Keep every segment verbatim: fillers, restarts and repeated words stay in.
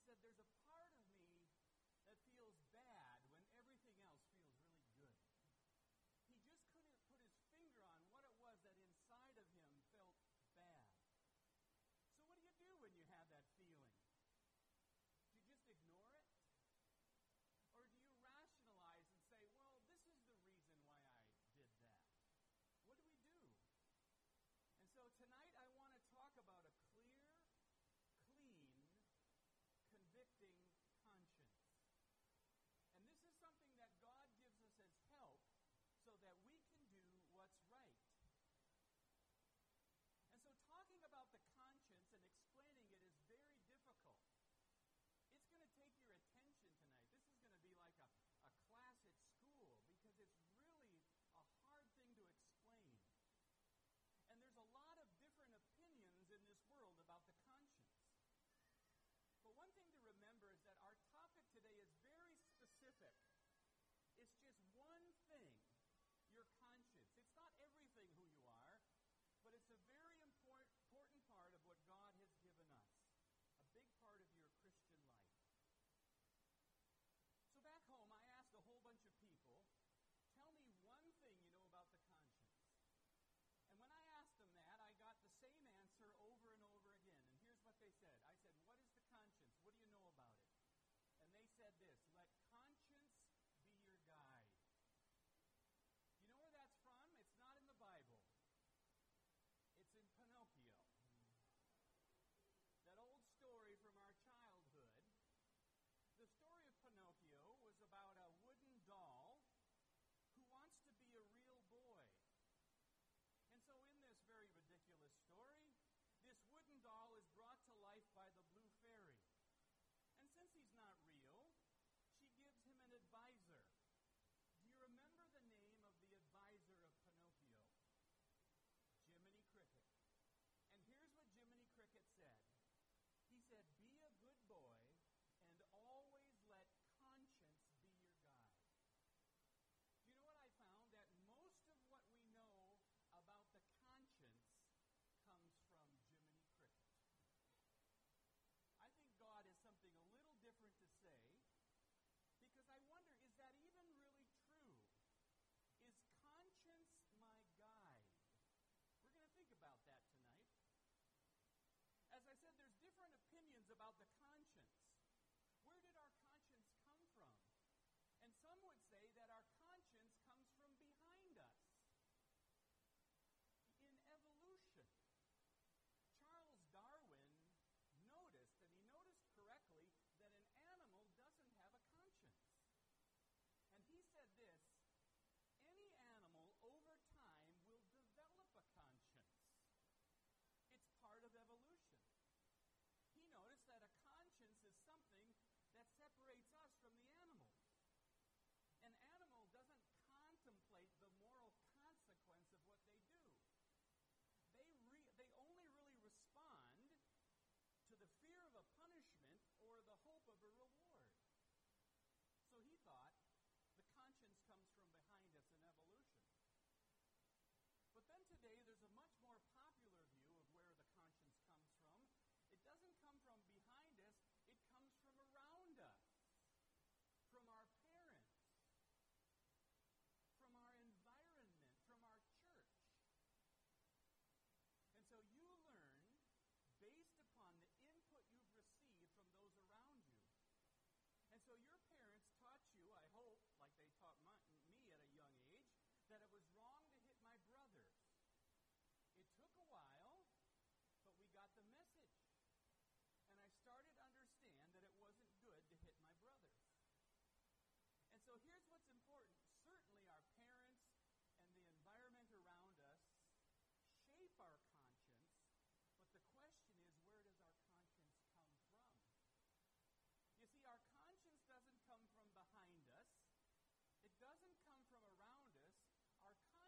said, there's a part of me that feels bad when everything else feels really good. He just couldn't put his finger on what it was that inside of him felt bad. So what do you do when you have that feeling? Do you just ignore it? Or do you rationalize and say, well, this is the reason why I did that? What do we do? And so tonight I want to talk about a clear, clean, convicting conscience. And this is something that God gives us as help so that we can do what's right. And so talking about the conscience and explaining it is very difficult. It's going to take your attention tonight. This is going to be like a, a class at school because it's really a hard thing to explain. And there's a lot of different opinions in this world about the conscience. But one thing to remember is that our topic today is very specific. It's just one thing, your conscience. It's not everything who you are, but it's a very important, important part of what God has given us. A big part of your Christian life. So back home, I asked a whole bunch of people, tell me one thing you know about the conscience. And when I asked them that, I got the same answer over and over again. And here's what they said. I said, what is the conscience? What do you know about it? And they said this, let conscience be your guide. Do you know where that's from? It's not in the Bible. It's in Pinocchio. That old story from our childhood. The story of Pinocchio was about a wooden doll who wants to be a real boy. And so in this very ridiculous story, this wooden doll is brought to life by the Blue Fairy. And since he's not real, she gives him an advisor. Do you remember the name of the advisor of Pinocchio? Jiminy Cricket. And here's what Jiminy Cricket said. He said, be a good boy and always let conscience be your guide. Do you know what I found? That most of what we know about the conscience comes from Jiminy Cricket. I think God has something a little different to say because I wonder, is that even really true? Is conscience my guide? We're going to think about that tonight. As I said, there's different opinions about the conscience. Where did our conscience come from? And some would say that our conscience comes from behind us. In evolution, Charles Darwin noticed, and he noticed correctly, that an animal doesn't have a conscience. And he said this, any animal over time will develop a conscience. It's part of evolution. He noticed that a conscience is something that separates us from the animals. An animal doesn't contemplate the moral consequence of what they do. They, re- they only really respond to the fear of a punishment or the hope of a reward. So he thought the conscience comes from behind us in evolution. But then today there's a much more popular view of where the conscience comes from. It doesn't come from behind us, it comes from around us, from our parents, from our environment, from our church. And so you learn based upon the input you've received from those around you. And so your parents taught you, I hope, like they taught my, me at a young age, that it was wrong to hit my brothers. It took a while, but we got the message. And I started to understand that it wasn't good to hit my brothers. And so here's what's important. Certainly our parents and the environment around us shape our conscience, but the question is, where does our conscience come from? You see, our conscience doesn't come from behind us. It doesn't come from around us. Our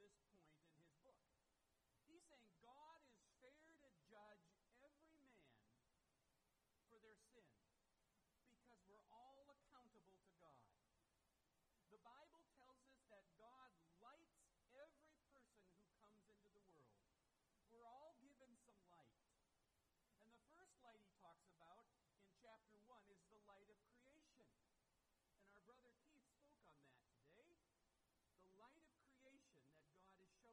this point in his book. He's saying God is fair to judge every man for their sin because we're all accountable to God. The Bible tells us that God lights every person who comes into the world. We're all given some light. And the first light he talks about in chapter one is the light of creation. And our brother Keith spoke on that today. The light of creation that God has shown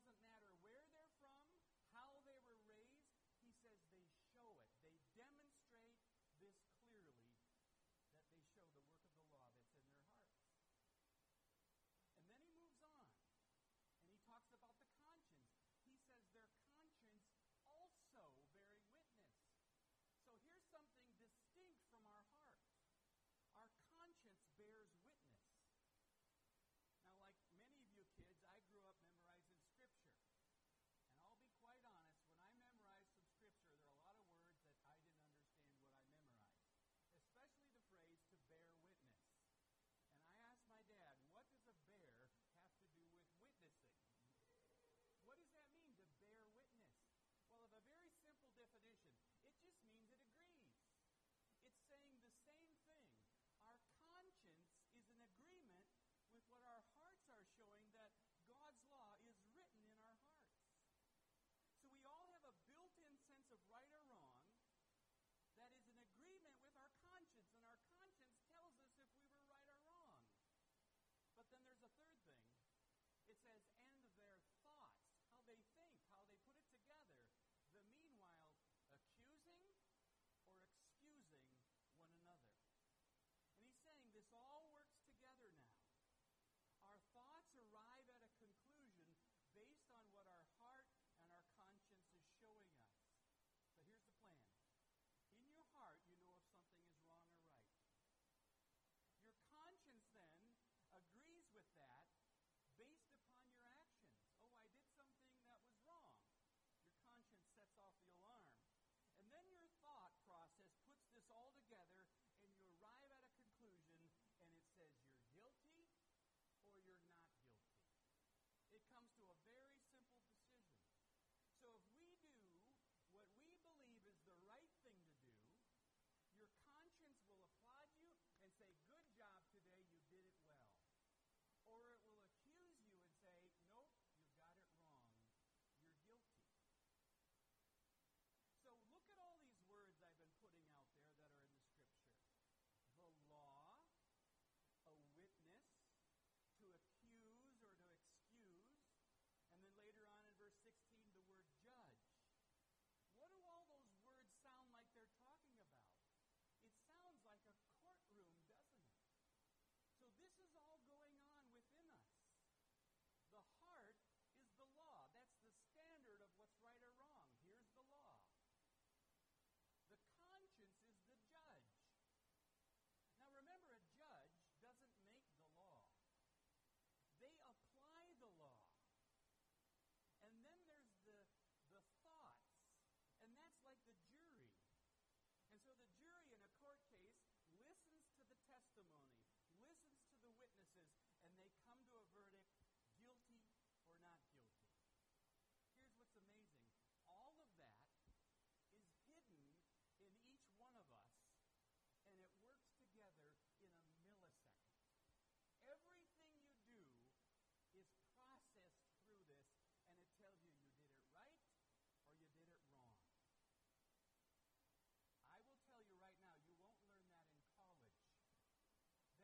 doesn't matter where they're from, how they were raised. He says they show it. They demonstrate this clearly, that they show the work of the law that's in their hearts. And then he moves on, and he talks about the conscience. He says their conscience also bearing witness. So here's something distinct from our heart. Our conscience bears witness. Now, like many of you kids, I grew up memorizing Scripture. And I'll be quite honest, when I memorized some Scripture, there are a lot of words that I didn't understand what I memorized, especially the phrase to bear witness. And I asked my dad, what does a bear have to do with witnessing? What does that mean, to bear witness? Well, of a very simple definition, it just means it agrees. It's saying the same thing. Our conscience is in agreement with what our hearts are showing, that God's law is written in our hearts. So we all have a built-in sense of right or wrong that is in agreement with our conscience, and our conscience tells us if we were right or wrong. But then there's a third thing. It says, and their thoughts, how they think, how they put it together, the meanwhile accusing or excusing one another. And he's saying this all works together now. Our thoughts arrive at a conclusion based on what our heart and our conscience is showing us. So here's the plan. In your heart, you know if something is wrong or right. Your conscience then agrees with that based upon your actions. Oh, I did something that was wrong. Your conscience sets off the alarm. And then your thought process puts this all together, and you arrive at a conclusion, and it says you're guilty or you're not guilty. It comes to a very simple decision. So if we do what we believe is the right thing to do, your conscience will applaud you and say, good job today, you did it well. Or it will accuse you and say, nope, you got it wrong. You're guilty. So look at all these words I've been putting out there that are in the Scripture. The law, a witness, to accuse or to excuse, and then later on in verse sixteen, the word judge. What do all those words sound like they're talking about? It sounds like a courtroom, doesn't it? So this is all going on within us. The heart is the law. That's the standard of what's right or wrong. Here's the law. The conscience is the judge. Now remember, a judge doesn't make the law. They apply the law. And then there's the, the thoughts. And that's like the jury. And so the jury in a court case listens to the testimony, listens to the witnesses, and they come to a verdict, guilty or not guilty. Here's what's amazing. All of that is hidden in each one of us, and it works together in a millisecond. Everything you do is processed through this, and it tells you you did it right or you did it wrong. I will tell you right now, you won't learn that in college.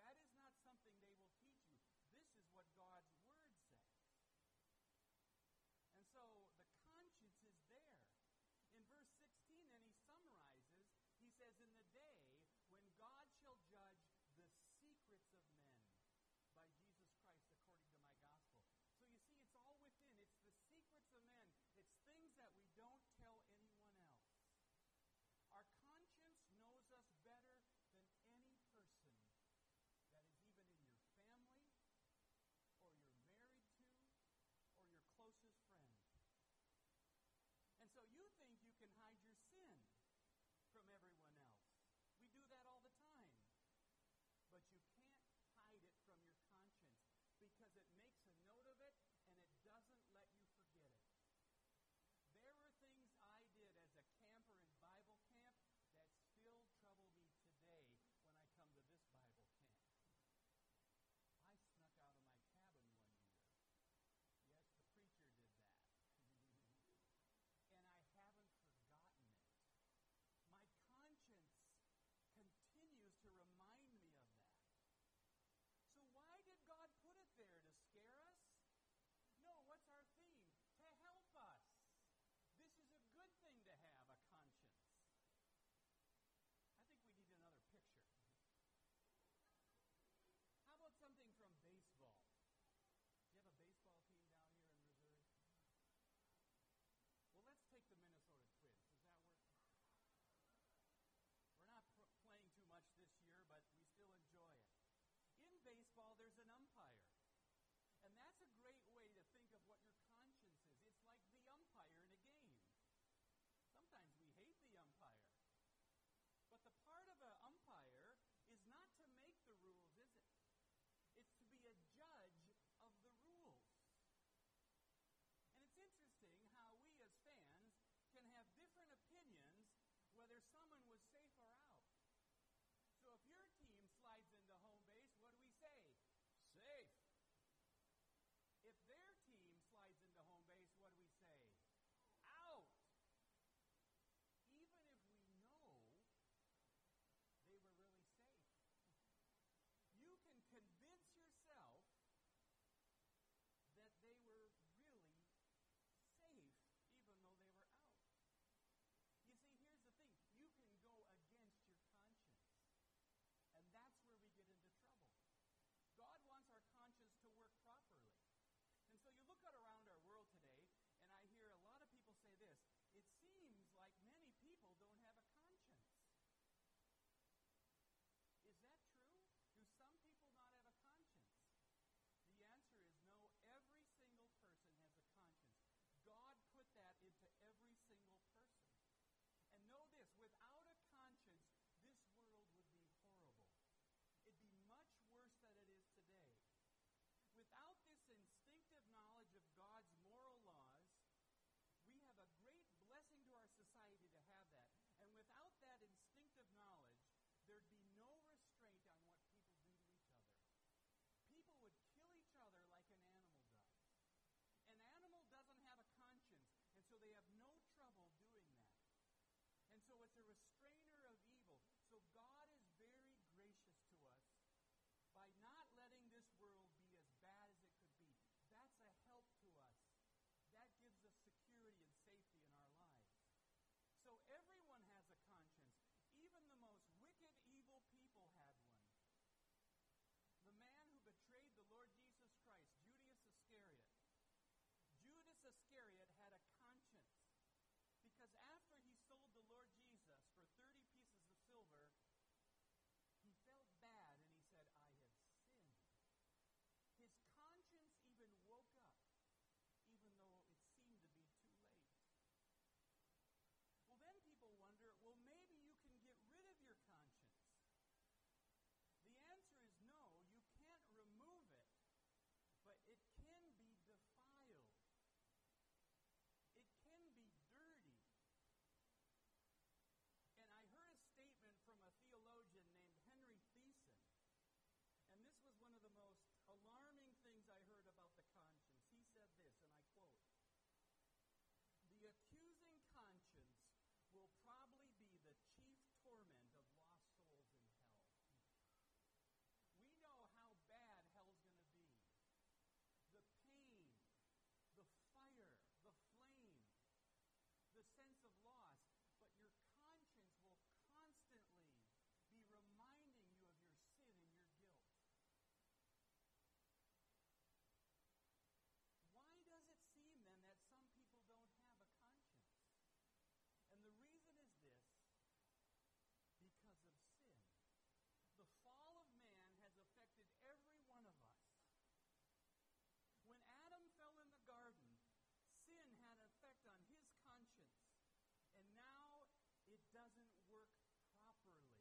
doesn't work properly.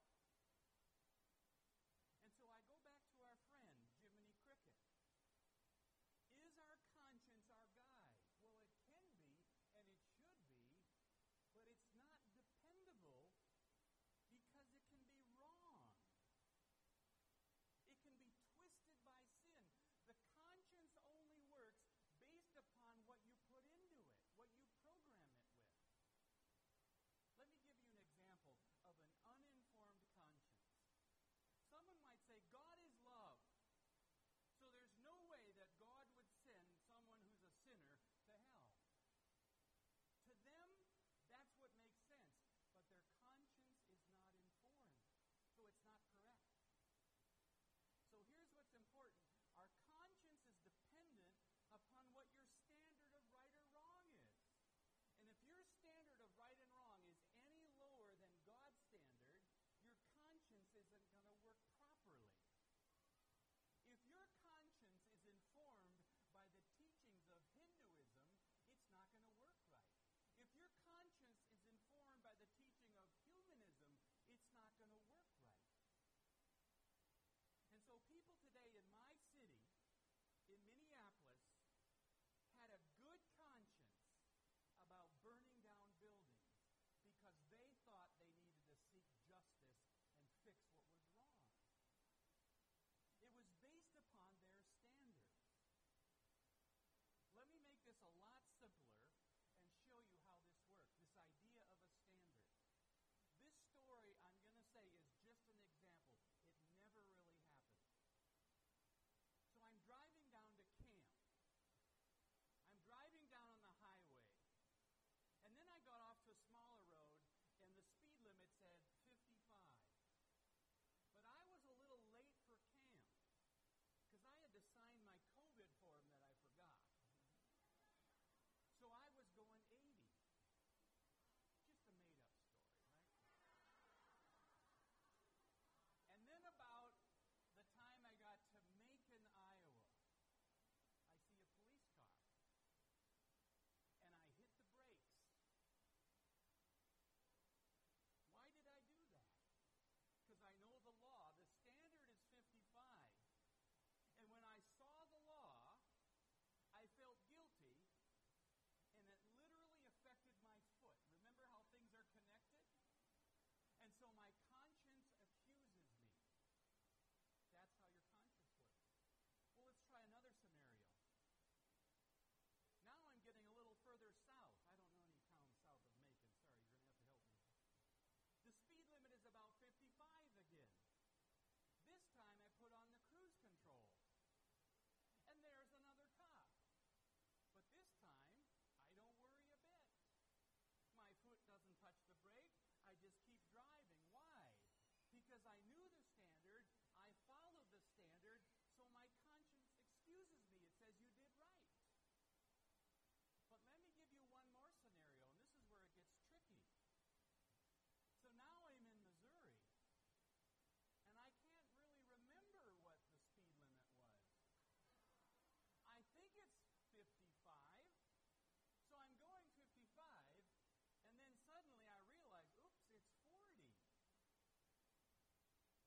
And so I go back to our friend, Jiminy Cricket. Is our conscience our guide? Well, it can be, and it should be, but it's not dependable because it can be wrong. It can be twisted by sin. The conscience only works based upon what you put into it, what you program it with. Let me give you an example of an uninformed conscience. Someone might say, God is love, so there's no way that God would send someone who's a sinner to hell. To them, that's what makes sense, but their conscience is not informed, so it's not correct. So here's what's important. Our conscience is dependent upon what your standard of right or wrong is. And if your standard of right and wrong is any lower than God's standard, your conscience isn't going to work properly. If your conscience is informed by the teachings of Hinduism, it's not going to work right. If your conscience is informed by the teaching of humanism, it's not going to work right. And so people today in my city, in Minneapolis, had a good conscience about burning down buildings because they thought they needed to seek justice and fix what was wrong. It was based upon their standards. Let me make this a lot simpler and show you how this works, this idea of a standard. This story, I'm going to say, is just an example. It never really happened. So I'm driving down to camp. I'm driving down on the highway. And then I got off to a smaller road, and the speed limit said fifty-five. But I was a little late for camp because I had to sign my COVID form that I forgot. So I was going eighty. Just a made-up story, right? And then about the time I got to Macon, Iowa, I see a police car. And I hit the brakes. Why did I do that? Because I know the law. The standard is fifty-five. And when I saw the law, I felt guilty, and it literally affected my foot. Remember how things are connected? And so my conscience accuses me. That's how your conscience works. Well, let's try another scenario. Now I'm getting a little further south. I don't know any town south of Macon. Sorry, you're going to have to help me. The speed limit is about fifty-five again. This time I put on the cruise control. And there's another cop. But this time, I don't worry a bit. My foot doesn't touch the brake. I just keep driving. Why? Because I knew the standard. I followed the standard. So my conscience excuses me. It says you did right. But let me give you one more scenario, and this is where it gets tricky. So now I'm in Missouri, and I can't really remember what the speed limit was. I think it's fifty-five, so I'm going fifty-five, and then suddenly I realize, oops, it's forty.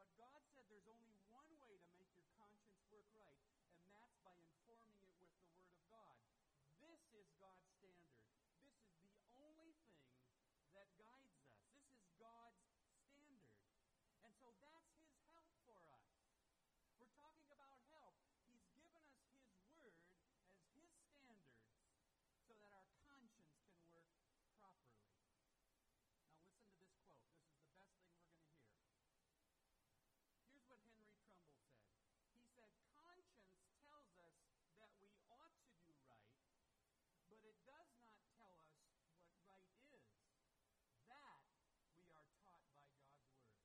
But God said there's only one way to make your conscience work right, and that's by informing it with the Word of God. This is God's standard. This is the only thing that guides us. This is God's standard. And so that's His help for us. We're talking about help. He's given us His Word as His standards so that our conscience can work properly. Now listen to this quote. This is the best thing we're going to hear. Here's what Henry Trumbull said. He said, conscience tells us that we ought to do right, but it does not tell us what right is. That we are taught by God's Word.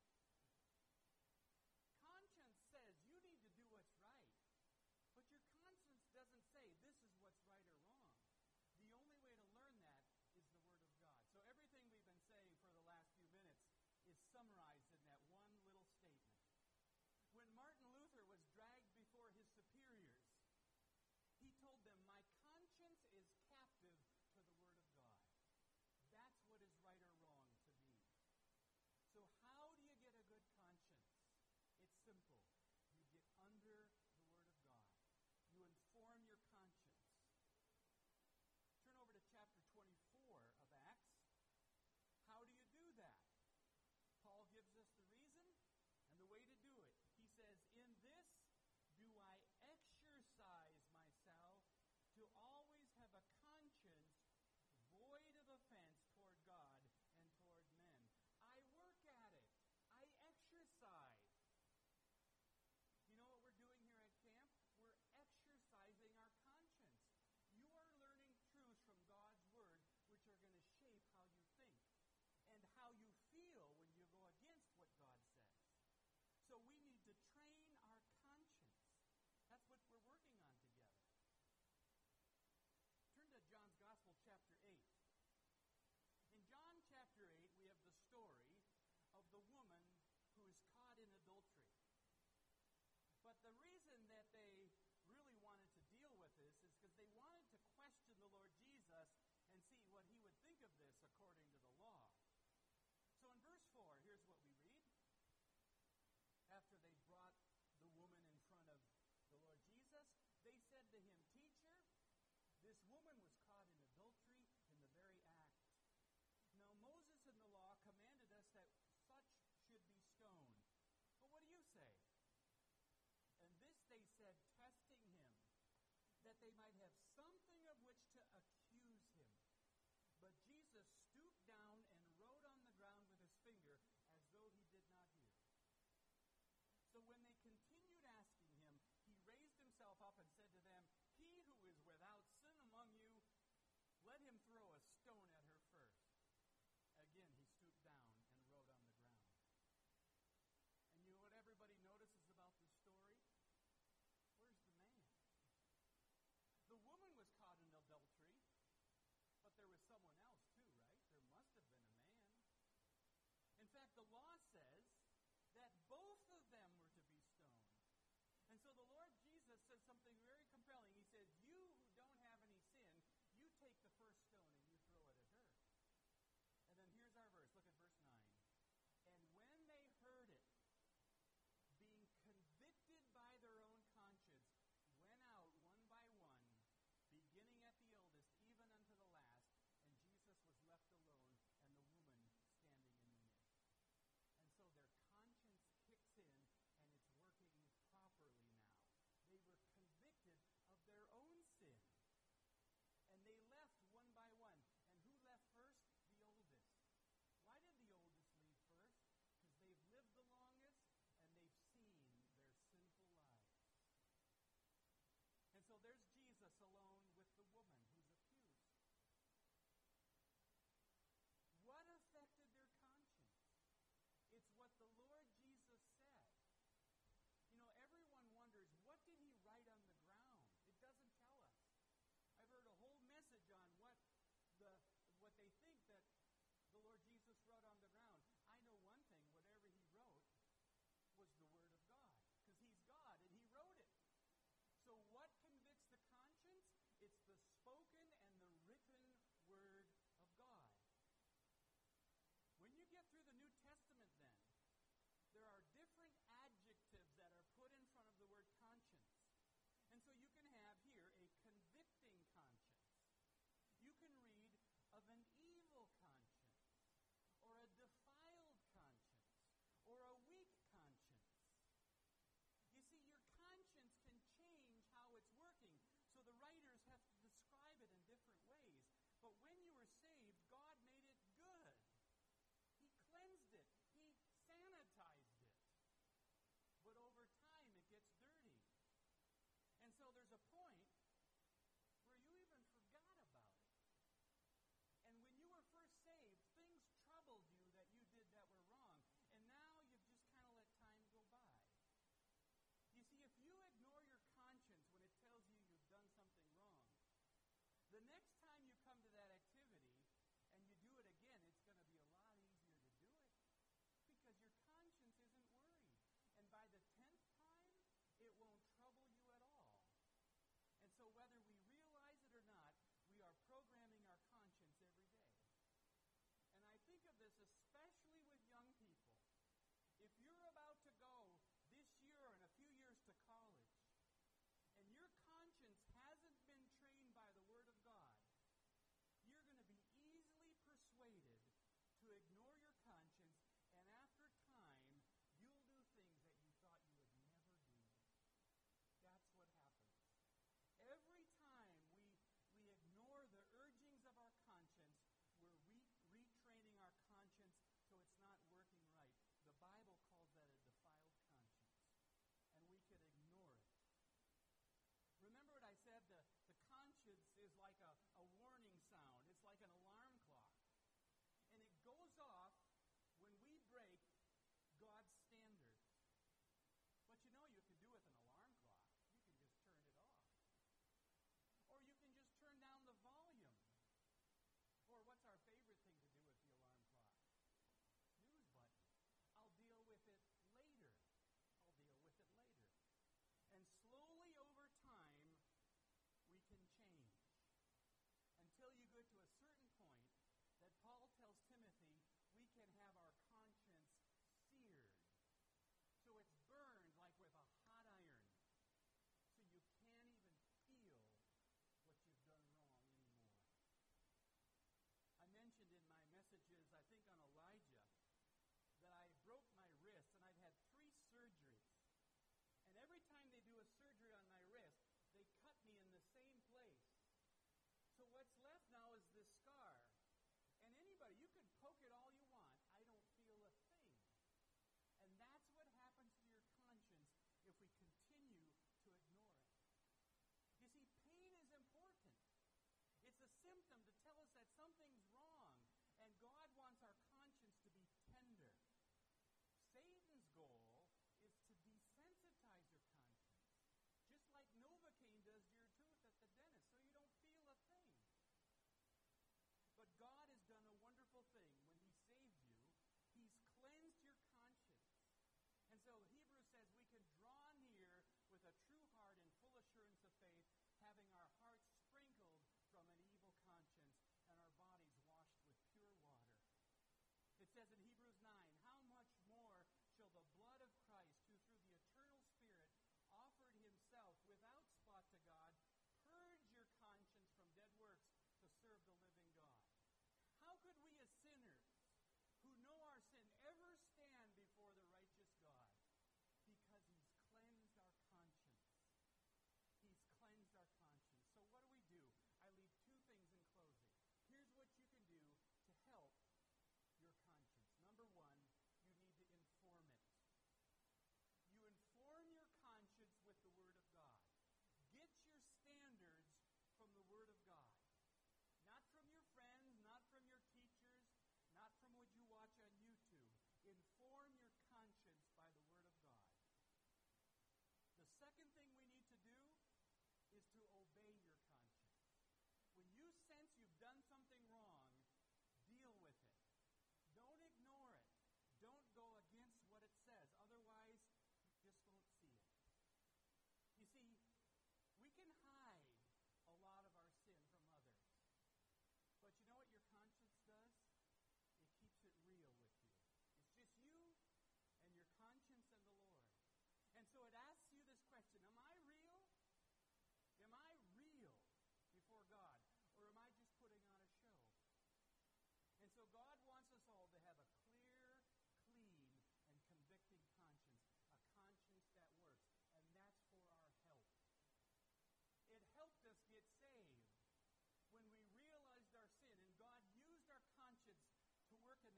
Conscience says you need to do what's right, but your conscience doesn't say this is what's right or wrong. The only way to learn that is the Word of God. So everything we've been saying for the last few minutes is summarized in that one little statement. When Martin Luther was dragged before his superiors, he told them, my conscience is captive to the Word of God. That's what is right or wrong to me. So how do you get a good conscience? It's simple. You get under the Word of God. You inform your conscience. Turn over to chapter twenty-four of Acts. How do you do that? Paul gives us the reason and the way to do it. He says, in this do I exercise myself to always have a conscience void of offense toward God and toward men. I work at it. I exercise. You know what we're doing here at camp? We're exercising our conscience. You are learning truths from God's Word which are going to shape how you think and how you feel when you go against what God says. So we need to train our conscience. That's what we're working on together. Turn to John's Gospel, chapter eight. In John chapter eight, we have the story of the woman who is caught in adultery. But the reason that they really wanted to deal with this is because they wanted to question the Lord Jesus and see what He would think of this according to the law. So in verse four, here's what we read. After they brought the woman in front of the Lord Jesus, they said to Him, Teacher, this woman was caught in adultery in the very act. Now Moses in the law commanded us that such should be stoned. But what do you say? And this they said, testing Him, that they might have something of which to accuse Him. But Jesus stooped down and wrote on the ground with His finger as though He did not hear. So when they continued asking Him, He raised Himself up and said to them, He who is without sin among you, let him throw a stone at her first. Again, He stooped down and wrote on the ground. And you know what everybody notices about this story? Where's the man? The woman was caught in adultery, but there was someone else too, right? There must have been a man. In fact, the law says that both of them were to be stoned. And so the Lord Jesus says something very compelling. He says, you who don't have any sin, you take the first stone and you throw it at her. And then here's our verse. Look at verse nine. And when they heard it, being convicted by their own conscience, went out one by one, beginning at the eldest, even unto the last, and Jesus was left alone, and the woman standing in the midst. And so their conscience kicks in,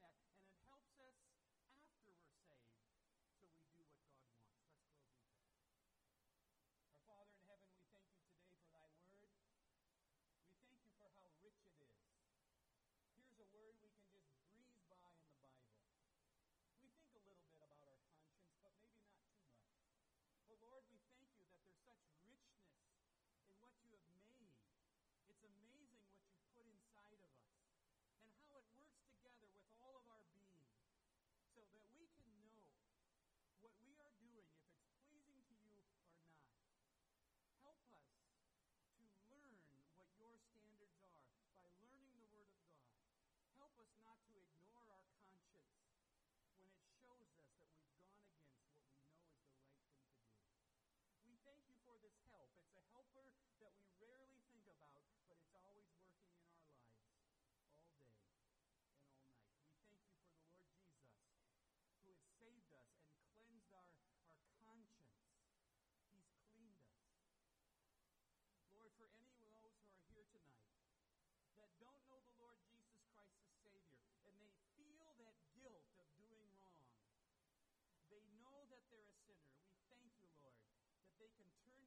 that, and it helps us after we're saved, so we do what God wants. Let's close with that. Our Father in heaven, we thank you today for thy word. We thank you for how rich it is. Here's a word we can just breeze by in the Bible. We think a little bit about our conscience, but maybe not too much. But Lord, we thank you that there's such richness in what you have made. It's amazing what you put inside of us and how it works together with all of our being so that we can know what we are doing, if it's pleasing to you or not. Help us to learn what your standards are by learning the Word of God. Help us not to ignore our conscience when it shows us that we've gone against what we know is the right thing to do. We thank you for this help. It's a helper that we rarely think about, but it's always working in our lives all day and all night. We thank you for the Lord Jesus, who has saved us and cleansed our, our conscience. He's cleaned us. Lord, for any of those who are here tonight that don't know the Lord Jesus Christ as Savior, and they feel that guilt of doing wrong, they know that they're a sinner. We thank you, Lord, that they can turn